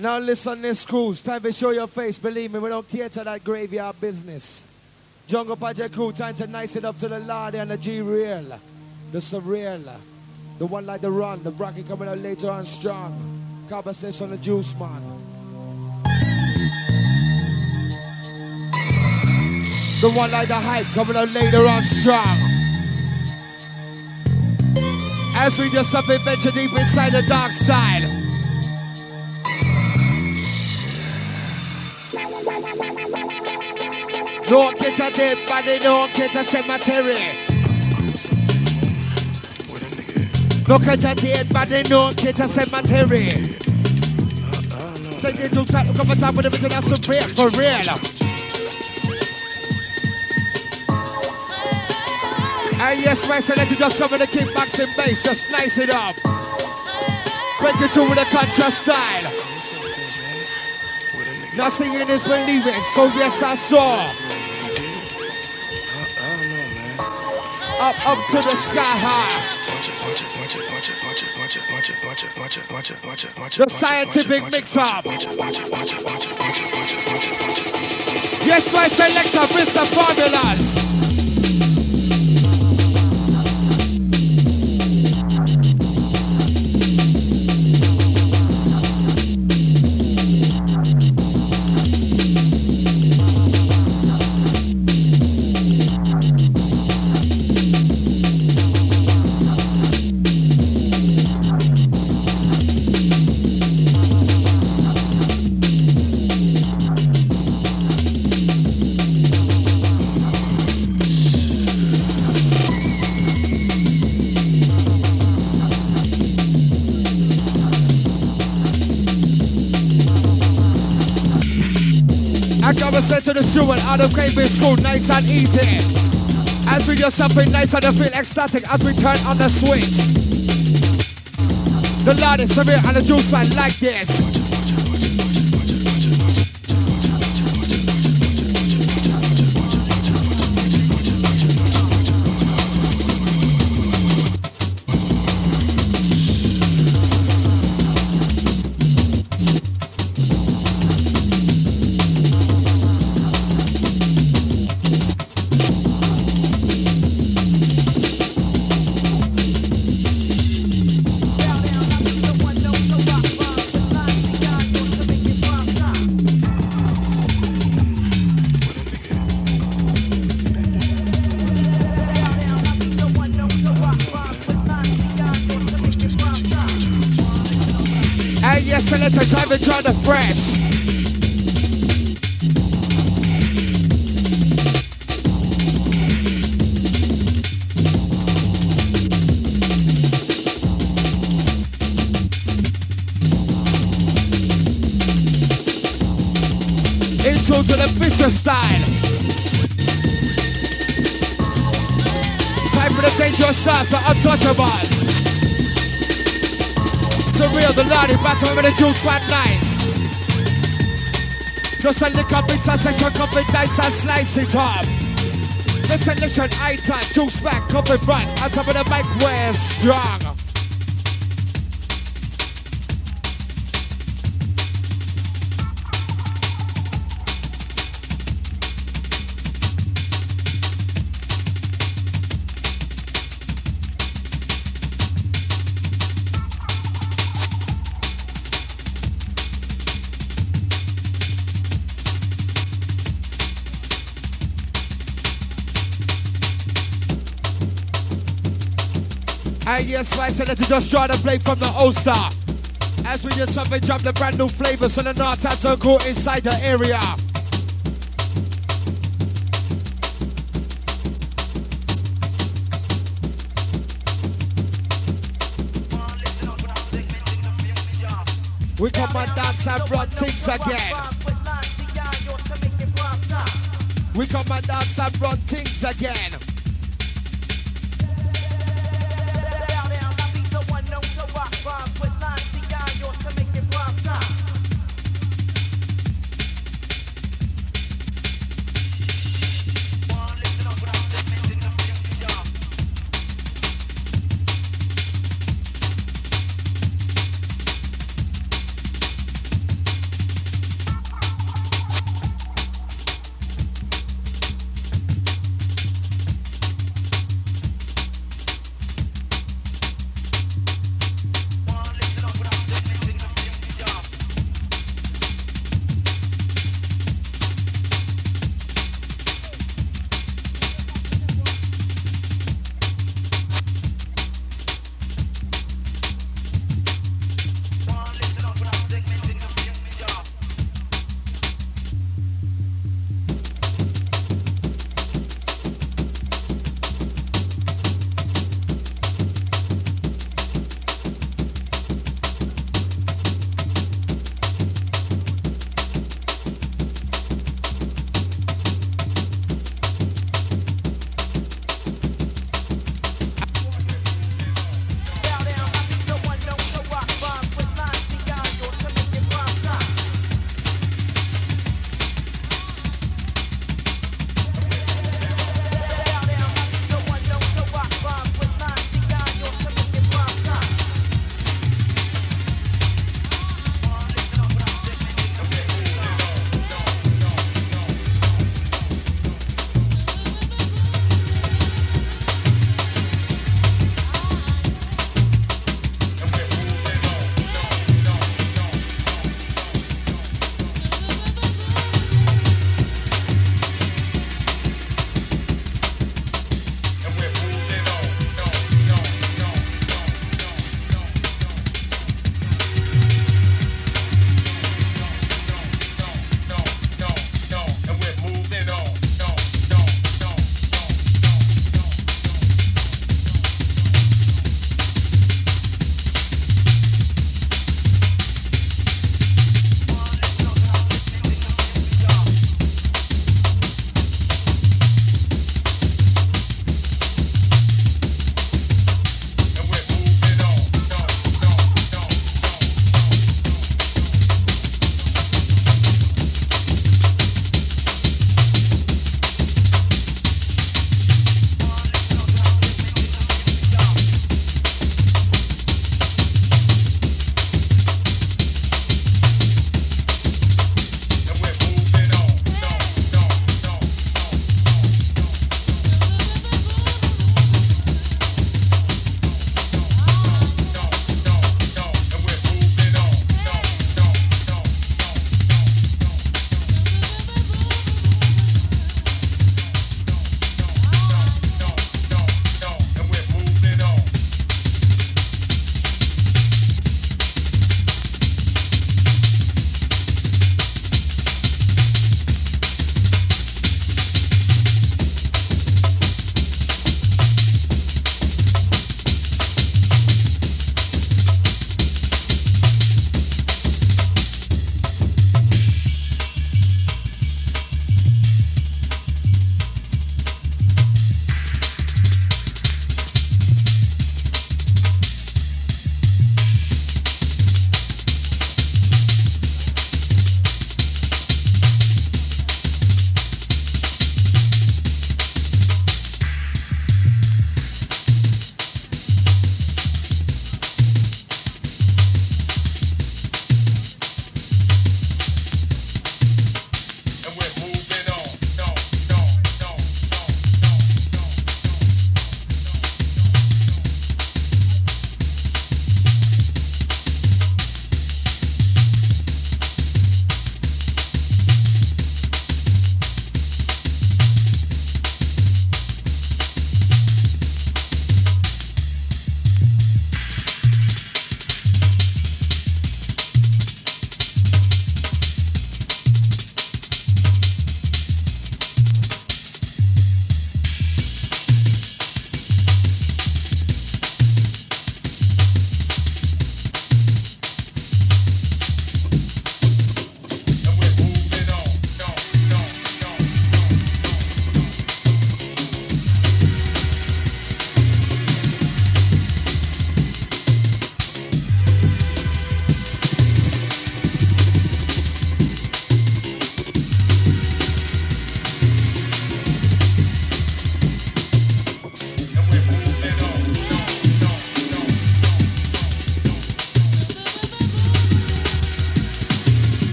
Now listen this crew, it's time to show your face. Believe me, we don't cater that graveyard business. Jungle Project crew, time to nice it up to the Lord and the G-Real. The Surreal. The one like the Run. The bracket coming out later on strong. Conversation on the Juice Man. The one like the Hype coming out later on strong. As we just up and venture deep inside the dark side. Don't get a dead body, don't get a cemetery. Look at a dead body, don't get a cemetery. Say the jokes out, look up on top of the bit that's for real. And yes, my selector just come with the kickboxing bass, just nice it up. Break it through with a contra style. Nothing in is believing, so yes I saw. Up to the sky high. The scientific mix-up. Yes, my selector, Mr. Formulas. To the shoe and out of Cambridge School, nice and easy. As we do something nice and I feel ecstatic as we turn on the switch. The Lord is severe and the juice man like this. Selector, time to try the fresh. Intro to the Fisher style. Time for the dangerous stars, the untouchables. Surreal, the Lordy battle with the juice one nice. Just a lick up, it's a section, cup it nice and slice it up. The selection, item, juice back, cup it front, on top of the mic, we're strong. And yes, my selector just try to play from the Ulster. As we just something drop the brand new flavors on the North Hampton Court inside the area. We come and dance and run things again. We come and dance and run things again.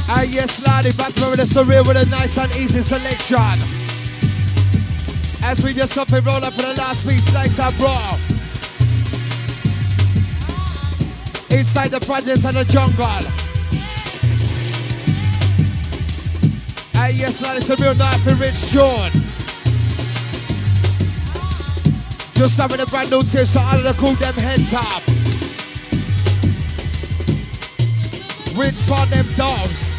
Ah yes, Lottie, back to the surreal with a nice and easy selection. As we just up and roll up for the last beat, slice and brawl. Inside the projects and the jungle. Ah yes, Lottie, it's a real night for Rich Sean. Just having a brand new tip, so all of the cool them head top. Rich spawn them dogs.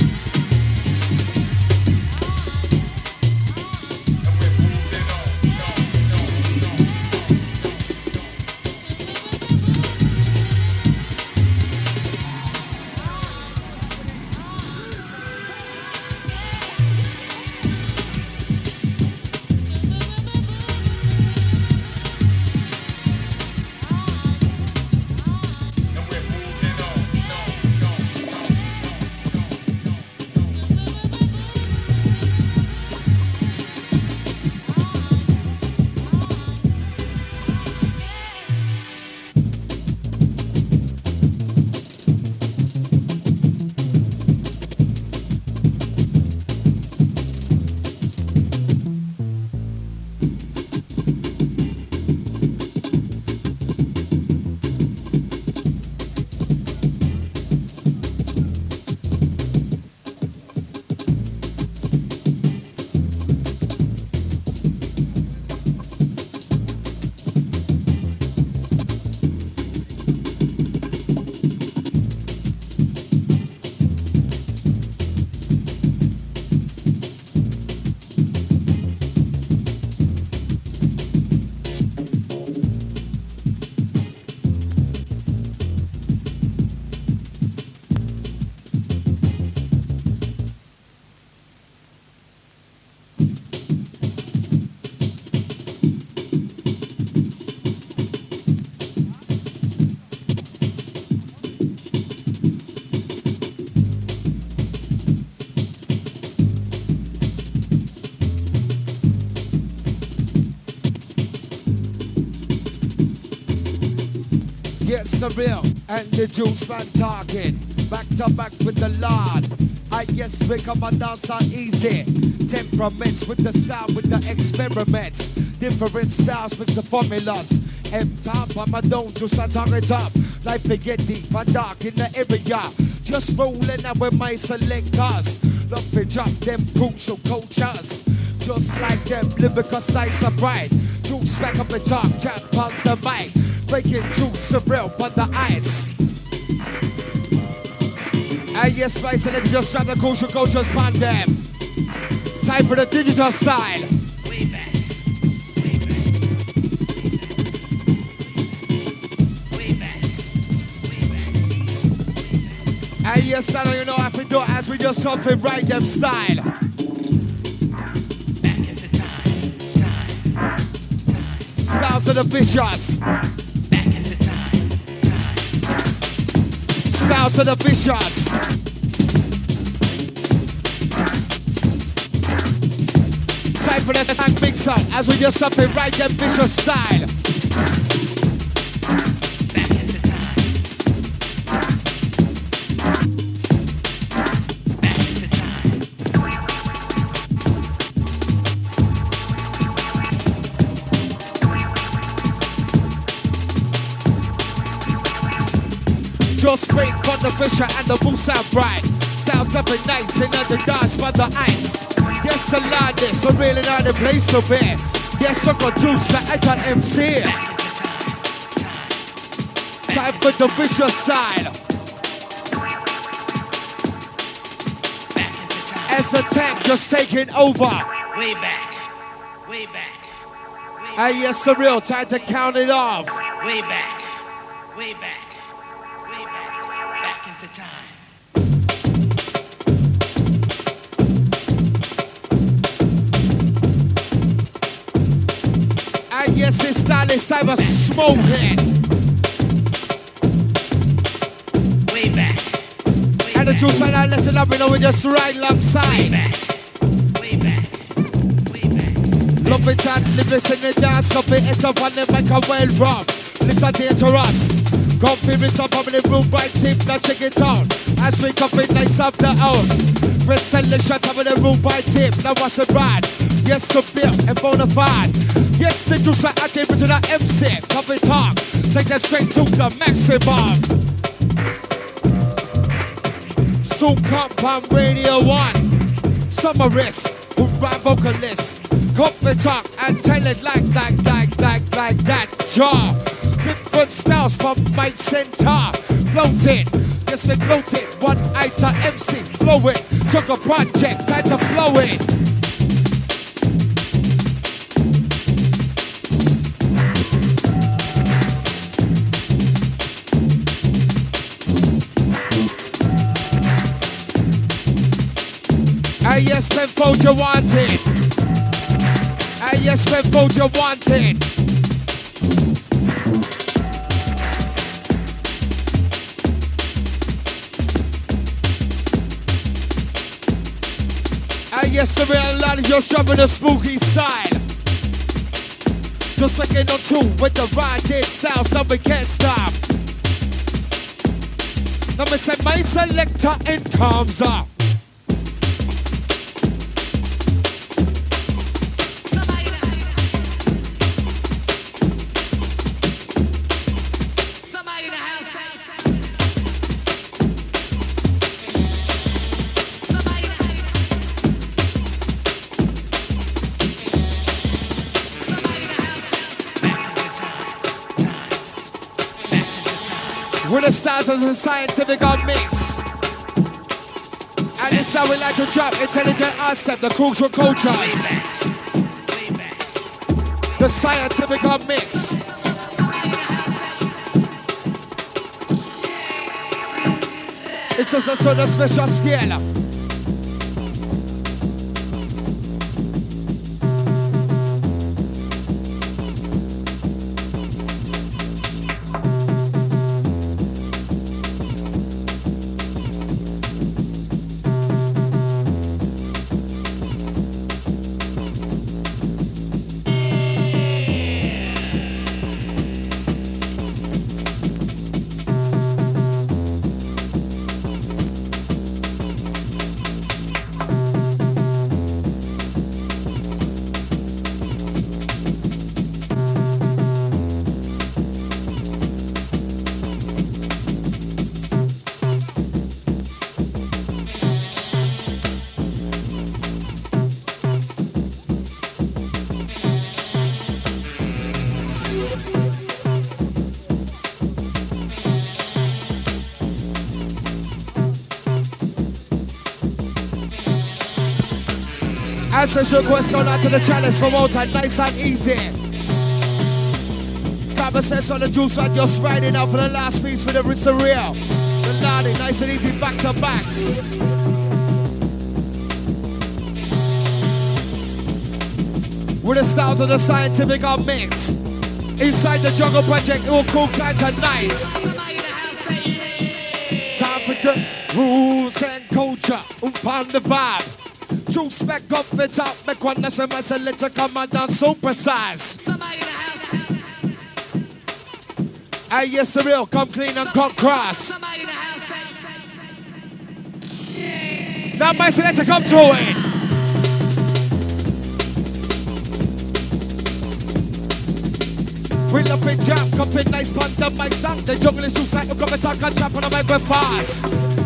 Get surreal and the juice man talking. Back to back with the Lord. I guess we come and dance on easy. Temperaments with the style, with the experiments. Different styles mix the formulas. M-top, I don't just start talking it up. Life they get deep and dark in the area. Just rolling out with my selectors. Love to drop them crucial cultures. Just like them lyrical styles are bright. Juice back up and talk, jack on the mic. Breaking juice surreal on the ice. And yes, Spice, and let's just drop the crucial cultures on them. Time for the digital style. Way back. Way back. And yes, now you know how to do it as we just come and write them style. Back into time. Styles of the vicious. Back into time. Styles of the vicious. Time for the tank mixer as we just up and write them vicious style. Back into time. Back into time. Just straight for the fisher and the moose out bright. Styles up and nice and the dance by the ice. Yes, I like this, I'm really not the place to be. Yes, I got juice to enter MC. Time for the vicious style. As the tank just taking over. Way back. Way back. And yes, the real time to count it off. Way back. Way back. Way back. Back into time. And yes, this style is time of smoking. Way back. Way And the back. juice and I listen up, you know, we just right Way alongside. back. Way back. Way back. Love it and listen and dance, love it, it's up on the mic and well rough. Listen dangerous. Come feel me some in the room, right tip, now check it out. As we come in nice up the house. Press selection, top of the room by tip. Now what's a ride? Yes, so built and bona fide. Yes, the juice I came to the MC. Pop it up, take that straight to the maximum. So Compound Radio 1. Summaris, who rap vocalists. Come and talk and tell it like that. Jaw. Different styles from my center. Floating, yes, we floating. One eye to MC, flowing. Jungle Project, time to flow it. Hey, yes, Penfold, you wanted. Hey, yes, Penfold, you wanted. Yes, the real lot of you're shoving a spooky style. Just like in on tune with the ride style, so we can't stop. Now me say my selector in comes up. With the styles of the scientific on mix. And this how we like to drop intelligent art step, the crucial cultures. The scientific on mix. It's just a sort of special scale. As special request going out to the challenge promoter, nice and easy. Conversation on the juice, I'm just riding out for the last piece with the surreal. The Lardy, nice and easy, back to backs. With the styles of the scientific on mix. Inside the Jungle Project, it will cool tight and nice. Time for the rules and culture, upon the vibe. Juice back up, it's out, make one that's a mess, and let's come on down so precise. Hey, yes, the real, come clean and come cross. Now, my selector, come through it. We love it, jam, come fit nice, pun the mic sound. The jungle is juice, like you come and talk and chop on the mic, we're fast.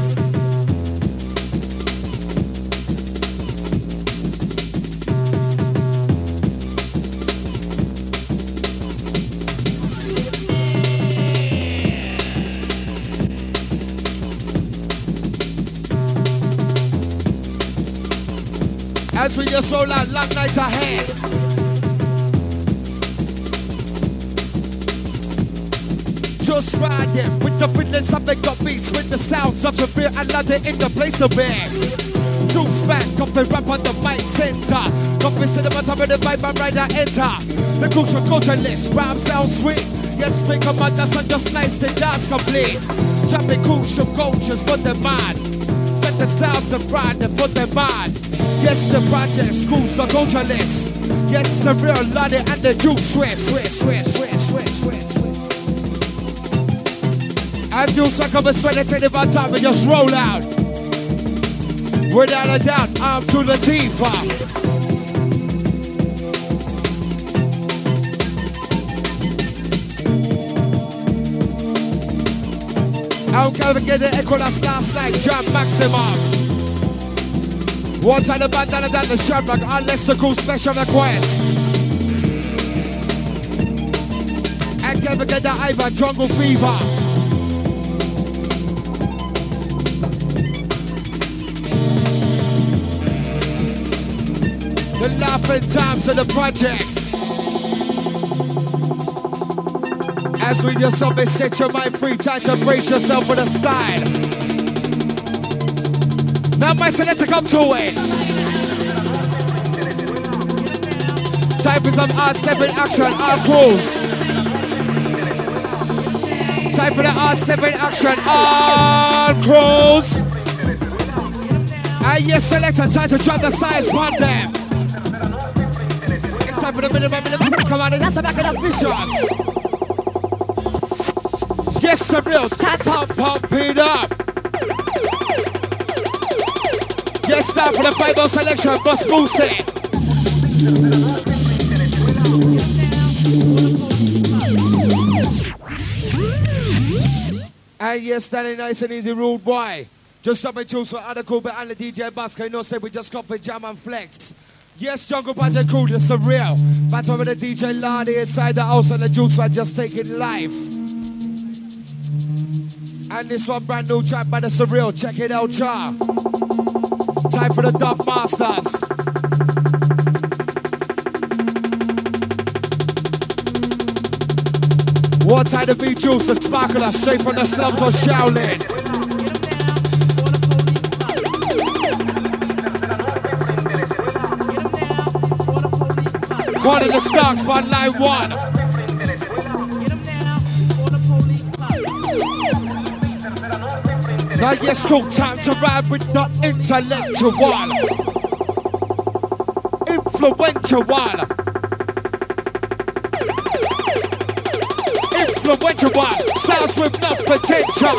As we just roll out, long nights ahead. Just riding with the fiddlings of the gut beats, with the sounds of Severe and London in the place to be. Juice back, up and rap on the mic center. Come visit the top of the vibe and rider enter. The crucial culture list, rap sounds sweet. Yes, think of my that's just nice to dance complete. Dropping crucial cultures for the man. Check the styles of pride for the man. Yes, the project schools are culture list. Yes, the real Lottie and the juice sweat. As you suck up a sweat and take the top and just roll out. Without a doubt, arm to the teeth. How can we get the echo that's last night? Jam maximum. One time the bandana down the shamrock, unless the cool special request. And can we get the Ivan Jungle Fever? The laughing times of the projects. As we just up and set your mind free, time to brace yourself for the style. Now my selector come to it. Time for some R-step in action, R-cruise. Time for the R-step in action, R-cruise. And yes, selector, time to drop the size on them. It's time for the minimum. Come on, that's the back of the vicious. Yes, a real tap pump it up. Yes, time for the 5-0 selection, Boss Boosie. And yes, standing nice and easy, rude boy. Just something choose for other cool, but and the DJ Basker, you know, say we just come for jam and flex. Yes, Jungle Project Crew, this is real. That's why with the DJ Lardy inside the house and the juice are just taking life. And this one brand new track by the Surreal. Check it out, y'all. Time for the Dub Masters. One time to be Juice, the sparkler, straight from the slums of Shaolin. One of the Starks by line 1. Now yes, cool, time to ride with the intellectual. Influential. Starts with no potential.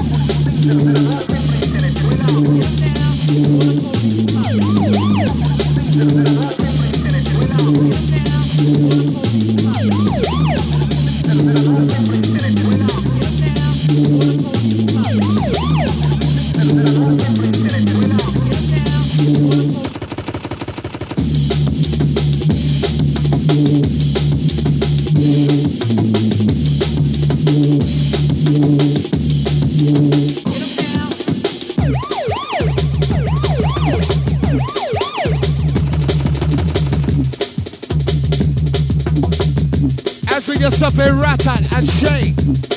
As we yourself a rattle and shake.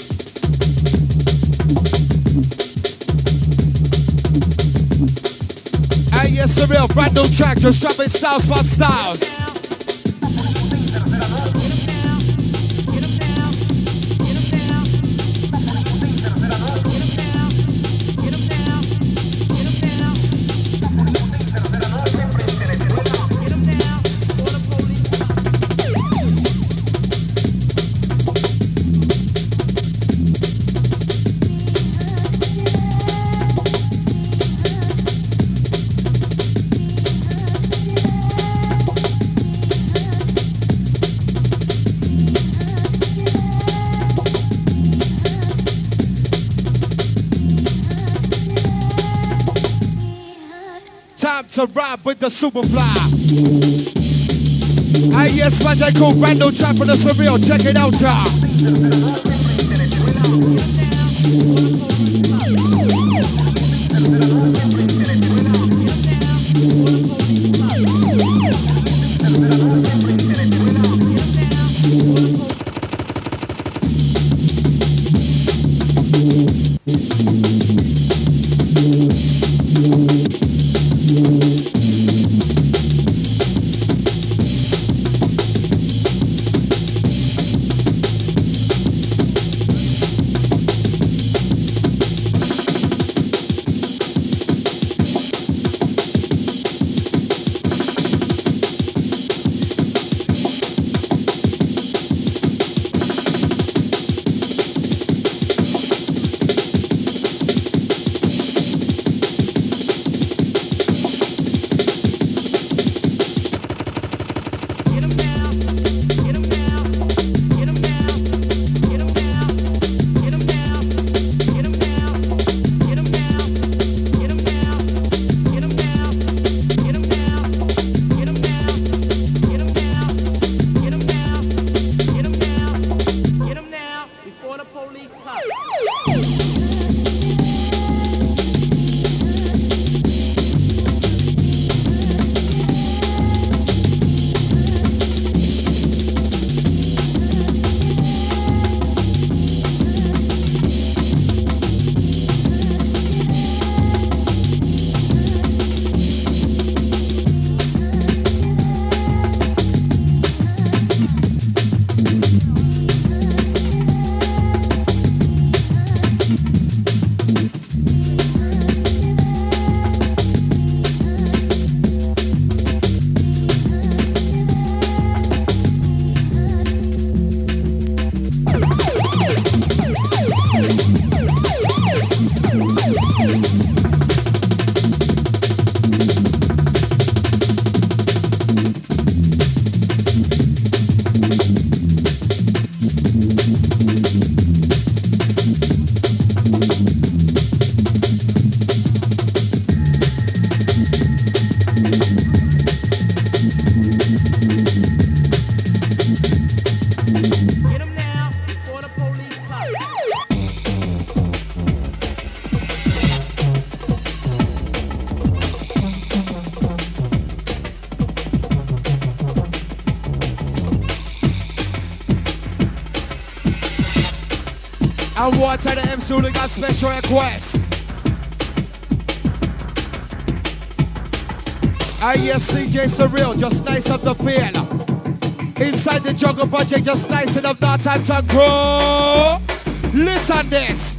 And yes, a real brand new track, just dropping styles by styles. To ride with the Superfly. Ah yes, Magic Cool, brand new track for the Surreal. Check it out, y'all. And what are the MC who got special requests? Yes, CJ Surreal, just nice up the feel. Inside the Jungle Project, just nice enough that time to grow. Listen this.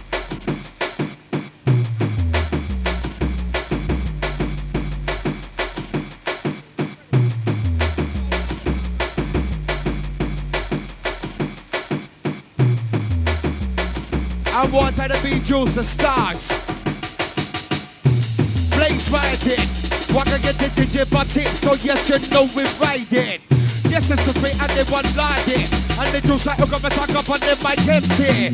And what are the beat juice, the stars? Blaze riding. What can get it to jib on tip, so yes, you know we riding. Yes, it's a great and they want lighting. And they just like hook up and talk up on them my empty.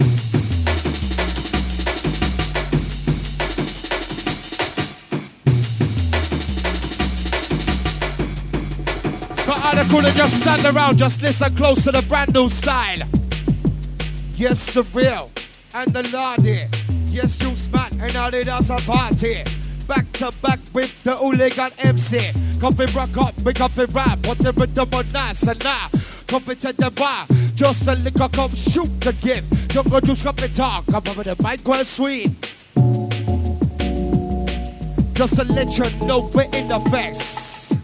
For all the cooler, just stand around, just listen close to the brand new style. Yes, Surreal and the Lardy. Yes, Juice Man and all they dance a party. Back to back with the hooligan MC. Coffee rock up, we coffee rap. What the rhythm on nice and now. Coffee to the bar. Just a liquor come shoot the gift. Don't go juice coffee talk. Come over the mic well sweet. Just to let you know we're in the face.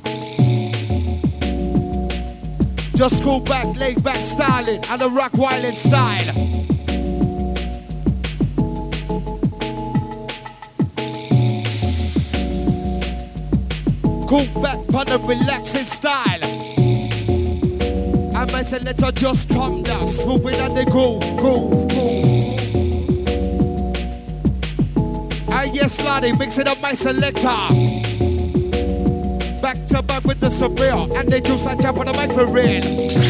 Just go back, lay back styling. And the rock wildin' style. Cool back on the relaxing style. And my selector just come down, smoothing on the groove. And yes, Lardy, mixing up my selector. Back to back with the Surreal, and they juice and jump on the mic for real.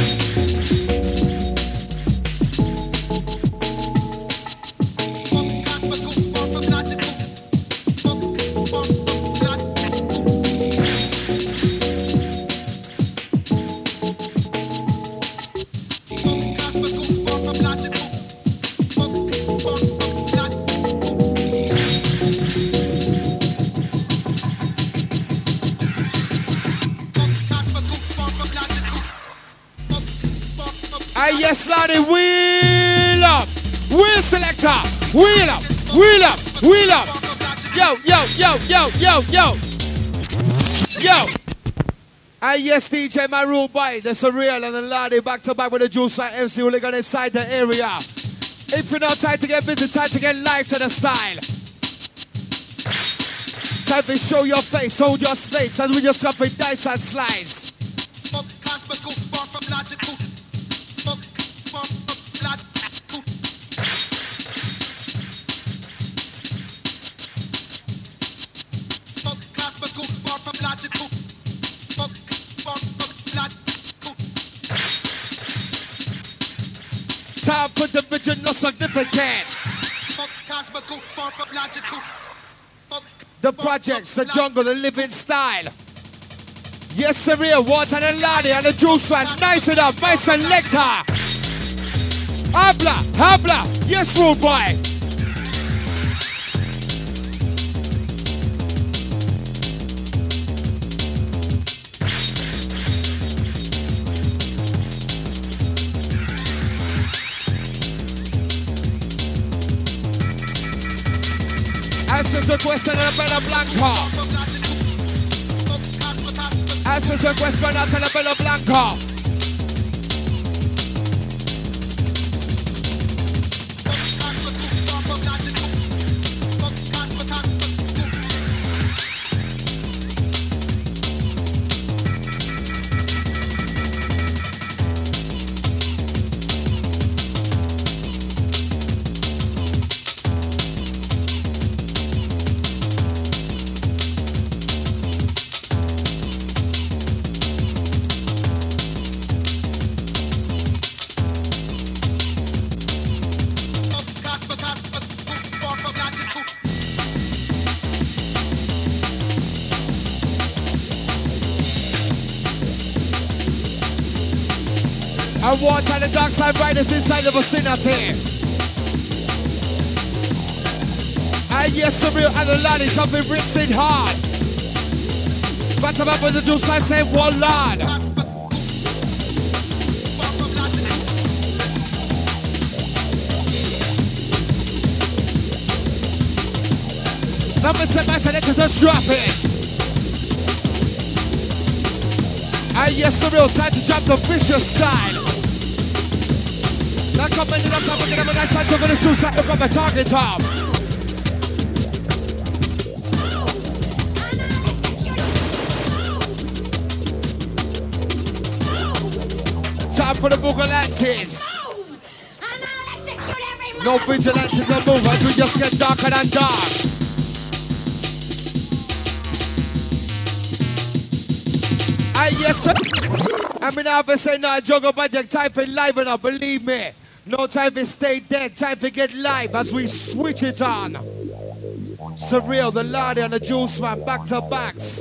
Yes, Lardy, wheel up, wheel selector, wheel up, wheel up, wheel up. Yo. Yes, DJ, my rule boy, the Surreal and the Lardy back to back with the Juice and MC hooligan inside the area. If you're not time to get busy, time to get live to the style. Time to show your face, hold your space as we just up with dice and slice. Time for the vision, not significant. The projects, the jungle, the living style. Yes, Surreal, Water and Lardy and the Juice one. Nice it up, my selector. Habla, yes, rude boy. As request and a Bella Blanca. As request going out to the Bella Blanca. And Water and the Dark Side Riders inside the vicinity. And yes, Surreal and the Lardy coming rinsing hard. But I'm up with the Juice side saying one lad. Number 7, my selector, just drop it. And yes, the real time to drop the vicious style. Now come in, that's how we're gonna have a nice time to suicide. Look at my target top. Time for the Bugalantes. No vigilantes or movers, we just get darker than dark. And yes, sir. I mean, I have say no, Jungle Project, time for live and up, believe me. No time to stay dead, time to get live as we switch it on. Surreal, the Lardy and the Juice Man, back to backs.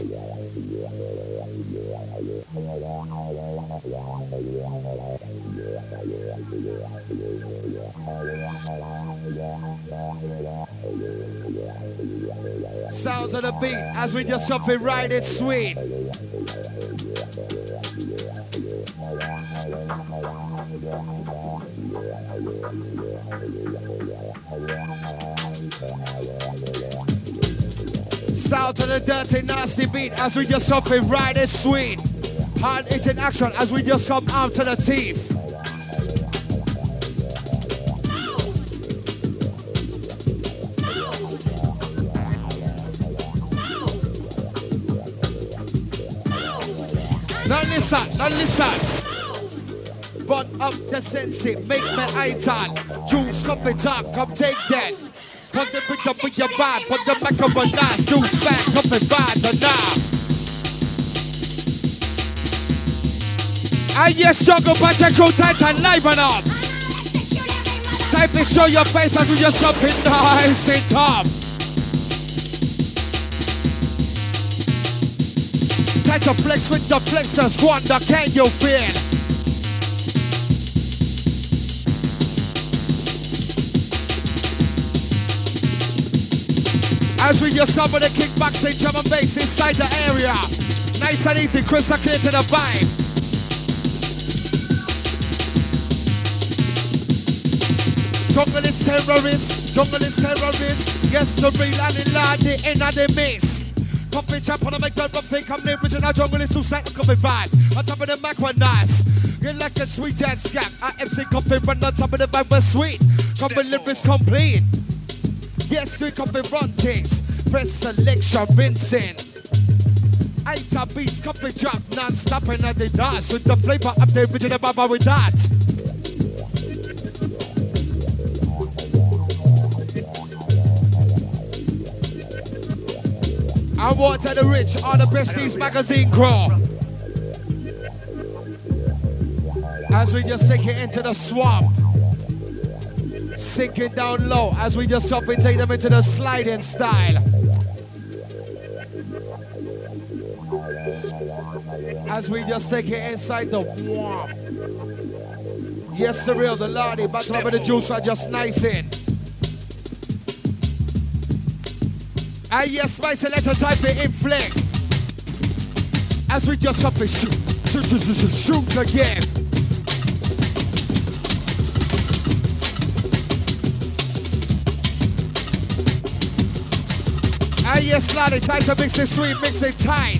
Sounds of the beat as we just up and ride it sweet. Style to the dirty, nasty beat as we just up and ride it sweet. Hard hitting action as we just come arm to the teeth. Now listen. Burn up the sense, make me eye tan. Juice, come and talk, come take that. Put the pick up with your bad, put the back up on nice. Juice back, come and bad the now. And yes, Jungle Project Crew, Titan live and up. Type and show your face as we just up in nice and top. Time to flex with the flexor squander, can you feel? As we just cover the kickbacks and drum and bass inside the area. Nice and easy, crystal clear to the vibe. Jungle is terrorist. Yes, the real and the lad, the end of the mix. Pumping chap on the make that buffet come the original jungle is suicide, coming fine. On top of the mic one nice. You're like a sweet ass scap. I MC comfy run on top of the vibe was sweet. Comfy lyrics complete. Yes, we comfy run things. Press selection, rinsing. Eight beats, comfy drop, non-stop and the dance. With the flavor of the original baba with that. I want to the rich on the Prestige magazine crew. As we just take it into the swamp. Sinking down low as we just up and take them into the sliding style. As we just take it inside the swamp. Yes, surreal, the Lardy, battle up with the Juice are just nice in. And yes, my selector type it in flick. As we just up and shoot again. And yes, Lardy, time to mix it sweet, mix it tight.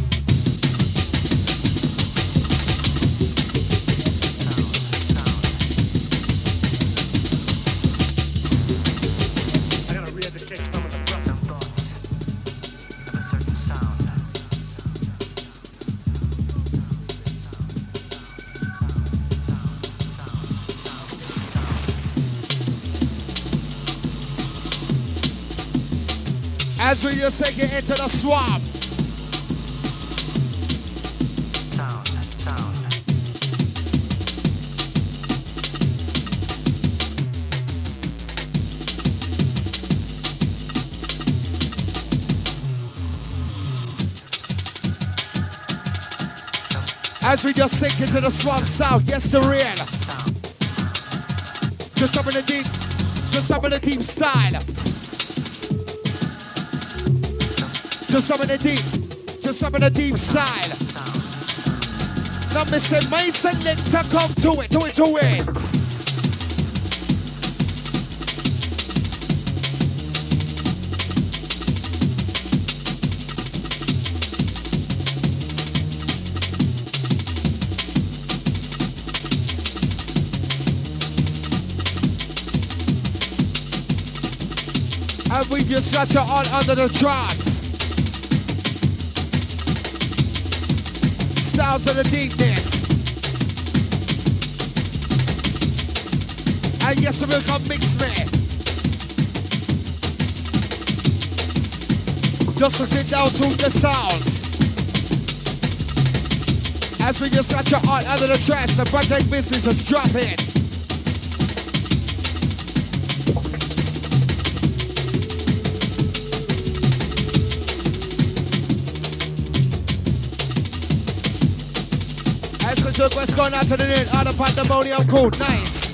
As we just take it into the swamp. As we just sink into the swamp style, yes, the real. Just up in the deep style. Just up in the deep style. Now, Mr. My selector, come to it. And we just got you all under the trance. Styles of the deepness. And yes, we'll come mix me. Just to sit down to the sounds. As we just got you all under the trance, the project business is dropping. Look what's going on to the net on the pandemonium crew. Nice.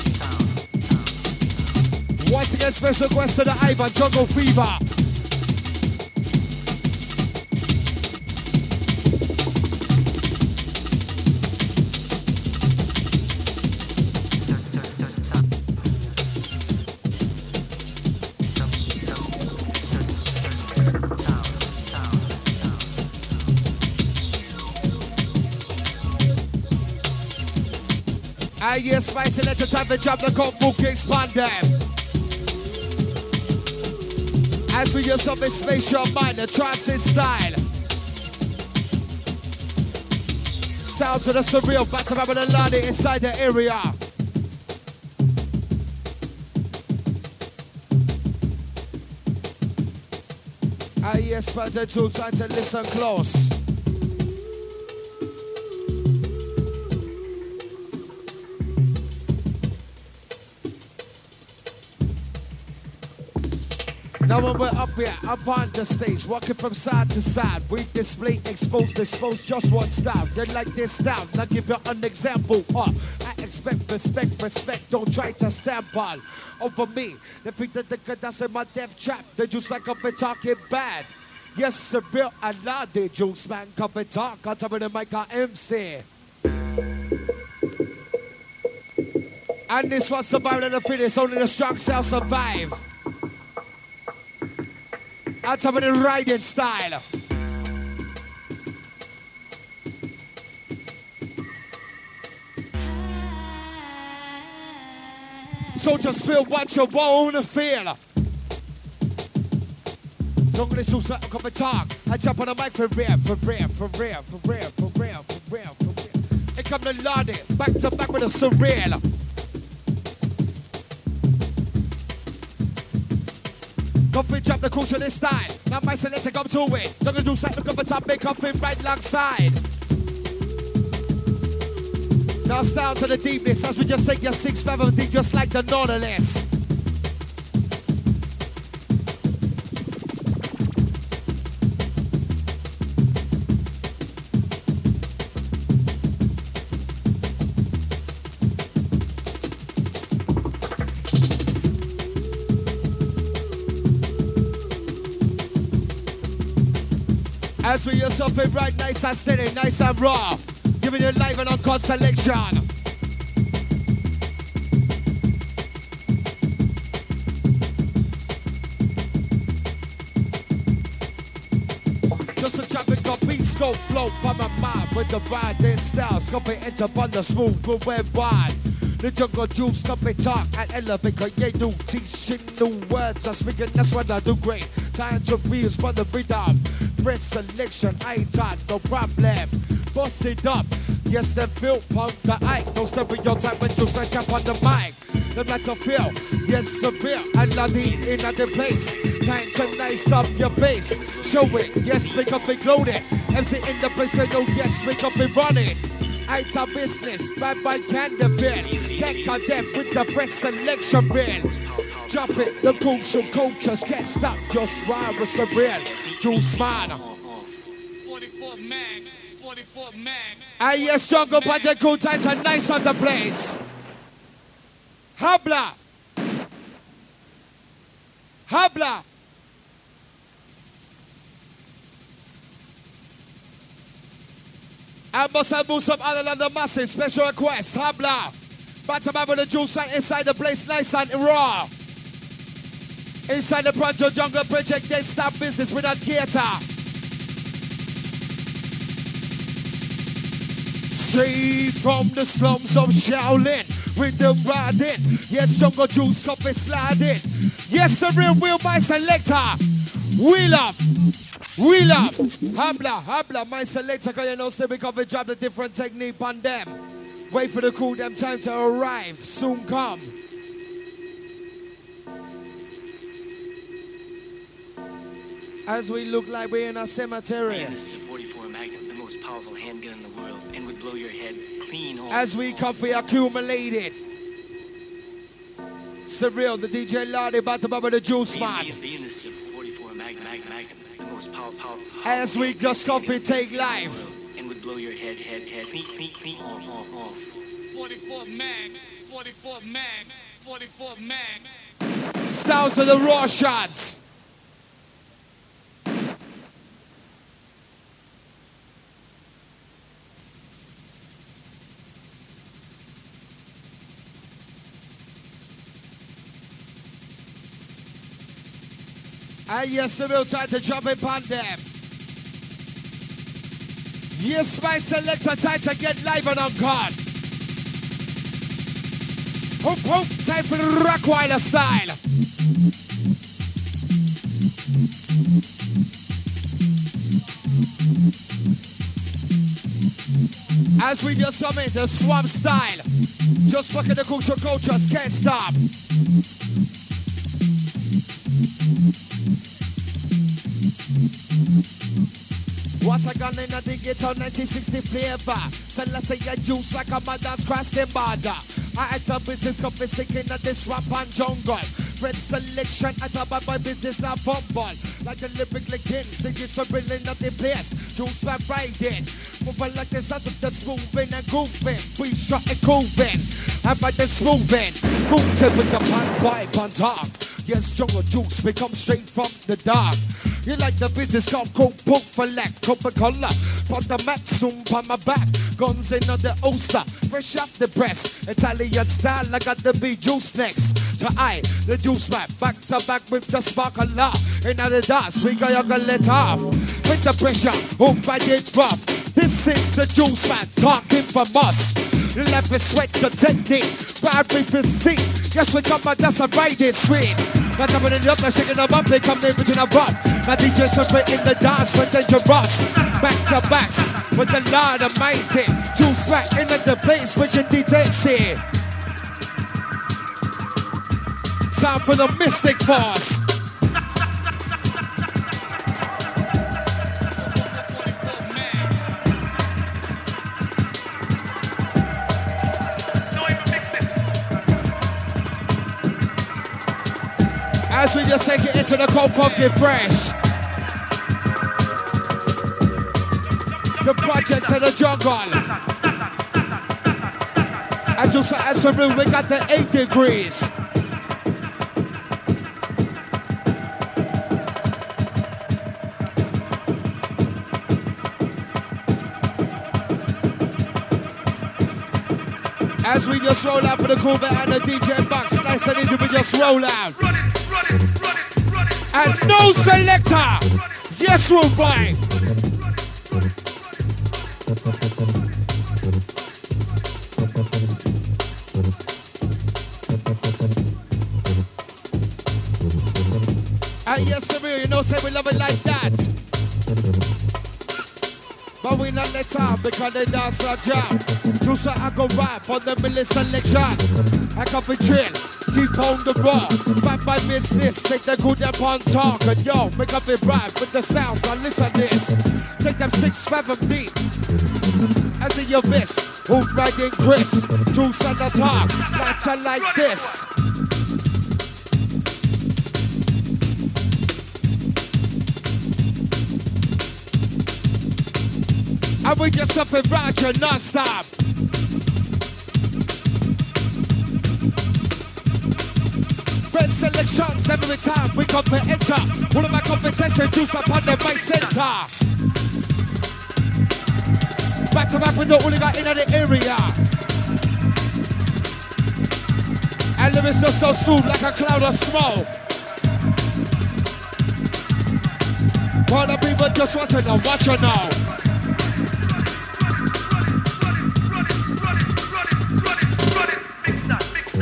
Once again, special request to the Ivan Jungle Fever. Yes, spicy, let the time to drop the Kung Fu Kings on them. As we just up in space, your mind, the transit style. Sounds of the surreal, back to Babylon Lani inside the area. Yes, but the true time to listen close. Now when we're up here, up on the stage, walking from side to side, we display, dispose just one style. They like this style, now give you an example. I expect respect, don't try to stamp on over me. They think that that's in my death trap, they just like up and talking bad. Yes, Seville and La, they juice man, come and talk, on top of the mic, I MC. And this was survival in the finish, only the strong shall survive. On top of the riding style. So just feel what you want to feel. Jungle is also come and talk. I jump on the mic for real. Here come the Lordy, back to back with a surreal. Coffee drop the crucial this style. Now my selector come to it. Jungle do side, look up the top, make coffee right alongside. Now sound to the deepness as we just take your 6-5 thing just like the Nautilus. As we yourself in right, nice and steady, nice and raw. Giving you live and uncut selection. Just a traffic up beat, scope, flow by my mind with the riding style. Scope enter on the smooth, good web wide. The jungle juice, scope talk and elevate. Create new teaching, new words. I'm speaking, that's what I do great. Time to be for the rhythm. Fresh selection, I ain't tired, no problem. Boss it up, yes, they feel punk the eye. No stereotype when you say jump on the mic. Them like to feel, yes, severe, and Lani in at the place. Time to nice up your face. Show it, yes, make up and load it. MC in the place, oh yes, make up and run it. Ain't our business, bad by Candaville. Get condemned with the fresh selection bill. Drop it, the crucial cultures can't stop, just ride with surreal. Juice man. 44 mag. Ah yes, Jungle Project Crew, time to nice on the place. Habla. I must have moved some other than the masses. Special request, Habla. Back to with the juice inside the place, nice and raw. Inside the Project Jungle Project, they stop business without theater. Straight from the slums of Shaolin, with the riding. Yes, Jungle Juice Cup is sliding. Yes, the real my selector. Wheel up. Habla, my selector, cause you know, say we cover drop the different technique on them. Wait for the cool them time to arrive, soon come. As we look like we're in a cemetery. And this is a 44 Magnum, the most powerful handgun in the world, and would blow your head clean off. As we come for accumulated. Surreal, the DJ Lardy, about to bubble the juice man. Being this is a 44 Magnum, the most powerful. As we just come for take life. And would blow your head clean off. 44 mag. Styles of the raw shots. And yes, we'll try to jump upon them. Yes, my selector, time to get live and on guard. Hoop, time for the Rockweiler style. As we just come in, the swamp style. Just look at the culture, can't stop. What's a gun in a digital 1960 flavor? So let's say you juice like a mother's crossing border. I enter business coffee sinking at this swamp and jungle. Fresh selection at a bad business now fumble. Like the lyrically king, singing so brilliant at the place. Juice my riding. Moving like this out of the smoothing and grooving. We shot and grooving. And by the smoothing. Moving with the pan vibe on top. Yes, jungle juice, we come straight from the dark. You like the business, come cook, poke for lack, Coca-Cola. Put the maximum on my back, guns in on the Ulster, fresh off the press. Italian style, I got the big juice next. To the juice man, back to back with the sparkler. In the dance, we got to let off. With the pressure, by it rough. This is the juice man, talking from us. Left with sweat, the technique, bad with the seat. Yes, we come and that's a riding sweet. Now jumping it up, now shaking them up, they come in between a rough. Now DJ separate in the dance with dangerous. Back to backs with the Lord Almighty. Juice back into the place with your DJ see. Time for the Mystic Force. As we just take it into the cold pumpkin fresh. The projects in the jungle. And just as a room, we got the 8 degrees. As we just roll out for the cool bit and the DJ box, nice and easy, we just roll out. And no selector. Yes, rude boy. And yes, Samir, you know, say we love it like that. But we not let up because they dance a job. Juice I go rap on the Millie selection. I come for drill, keep on the rock. Back my business, take the good up on talk. And yo, make up it rap with the sounds, now listen this. Take them 6 fathom deep. As in your fist, who riding Chris. Juice on the top, natural like this. And we just up in Roger non-stop. Red selections every time we come to enter. One of my competition juice up on the mic center. Back to back with the only guy in the area. And lyrics are so smooth like a cloud of smoke. All the people just want to know what you know.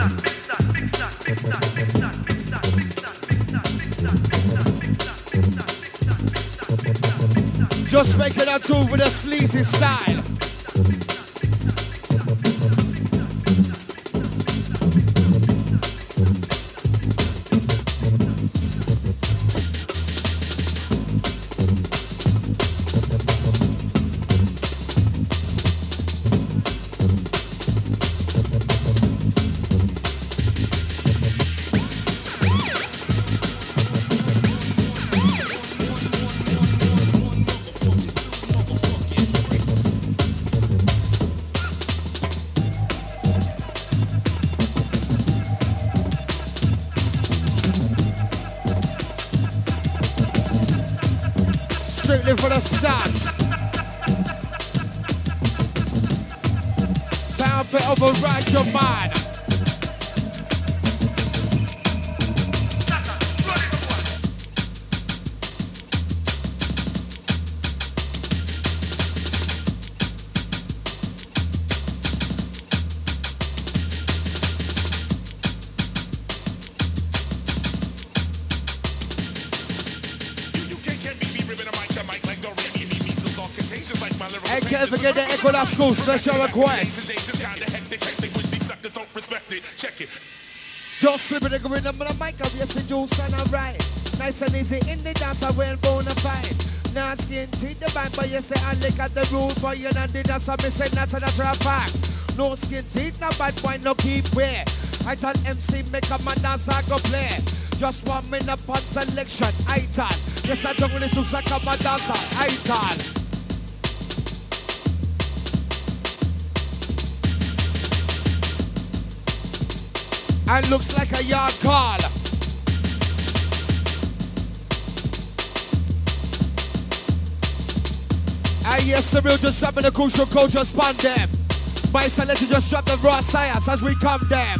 Just making a tune with a sleazy style. For the stats. Time for override your mind. Forget the Echo That School special request. Just slipping the rhythm of the mic up, yes, the juice and I ride. Nice and easy in the dance, I will bona fide. Now skin teeth the bank, but yes, I look at the rule, but you know, the dance, I say that's a natural fact. No skin teeth, no bad boy, no keep wear. I tell MC, make up my dance, I go play. Just 1 minute on selection, I tell. Yes, I don't really suck up my dancer, I tell. And looks like a yard call. And yes, the real just having a crucial code, just spun them. By selecting, just drop the raw science as we come them.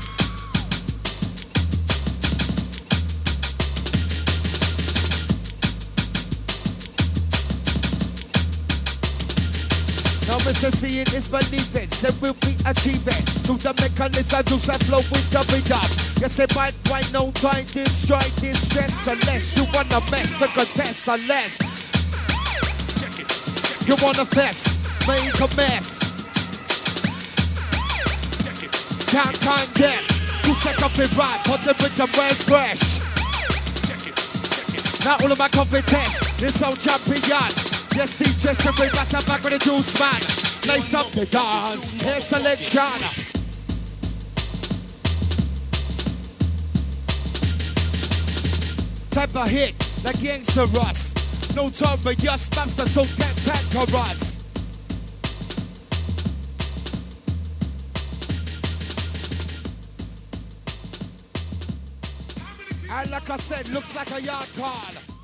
Now Mr. Seeing is believing, so we'll be achieving. To the mechanism, just that flow with the rhythm. Yes, they might find no time, destroy this stress. Unless you wanna mess the contest, unless you wanna fess, make a mess. Can't condemn, 2 seconds be right, put the rhythm well fresh. Now all of my confidence, this old champion. Yes, DJ, so bring back with the juice, man. Nice up the dance, take selection. Type of hit, like Gangster Russ. No time for your snaps, that's so cantankerous. And like I said, looks like a yard call.